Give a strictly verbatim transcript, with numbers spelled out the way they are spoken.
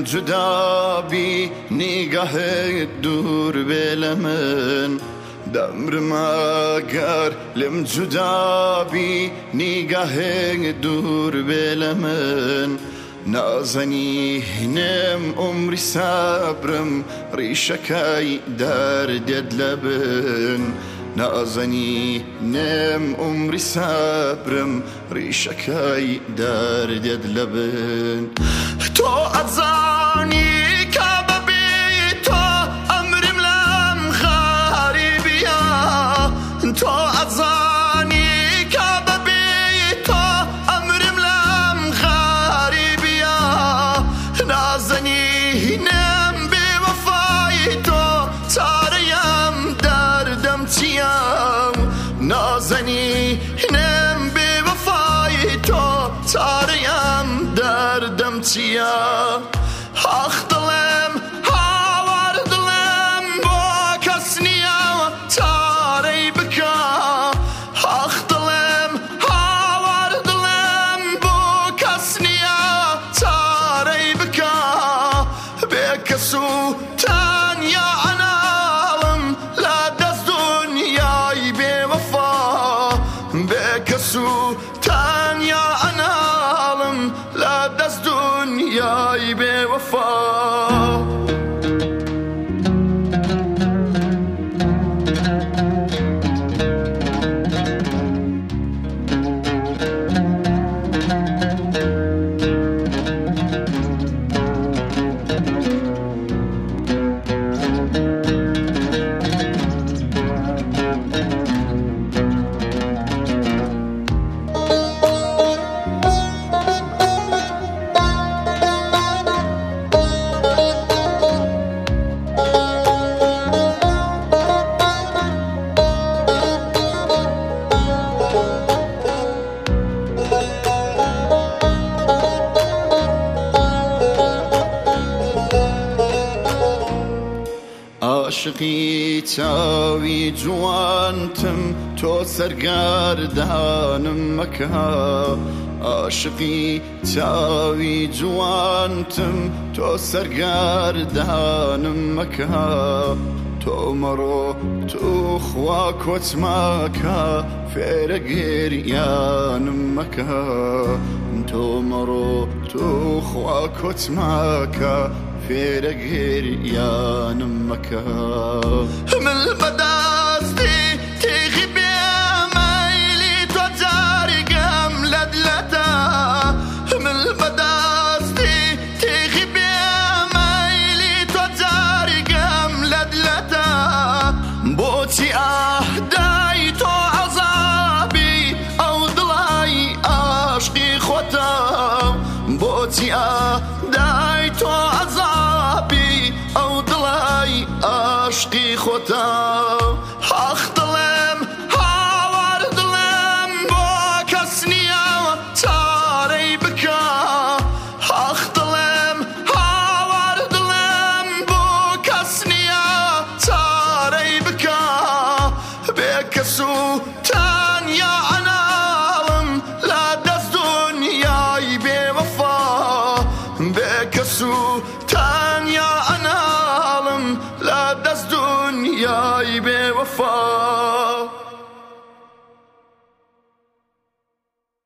جدا بی نگاه دور بلمن دمرم اگر لم جدا بی نگاه دور بلمن نازنی هنم عمری صبرم ریشکای دردت لبن نازنی نم عمری صبرم ریشکای دردت لبن تو ازانی کبابی تو امرم لم غریبیا تو ازانی کبابی تو امرم لم غریبیا نازنی نم بی وفای تو تاریم دردم چیم نازنی نم بی وفای تو تاریم دردم چیم آخ دلم هاور دلم با کس نیم تاری بکا آخ دلم هاور دلم با کس نیم تاری بکا به کسو تنیا انالم لدز دنیای به وفا به کسو تنیا انالم لدز دنیای به وفا عاشقی چاوی جوانتم تو سرگردانم مکا عاشقی چاوی جوانتم تو سرگردانم مکا تو مرو تو خوا کت مکا فیر گریانم مکا تو مرو تو خوا کت مکا فیر گریانم مکا من بدستی تیغی بیمیلی تو جارگم لدلتا من بدستی تیغی بیمیلی تو جارگم لدلتا بوچی اهدای تو عذابی او دلای عشقی خوتا بوچی اهدای تو عذابی او دلای عشقی خوتا آخ دلم هاور دلم با کس نیم تاری بکا آخ دلم هاور دلم با کس نیم تاری بکا به کسو تنیا انالم لدز دنیای به وفا به کسو تنیا انالم لدز دنیای به وفا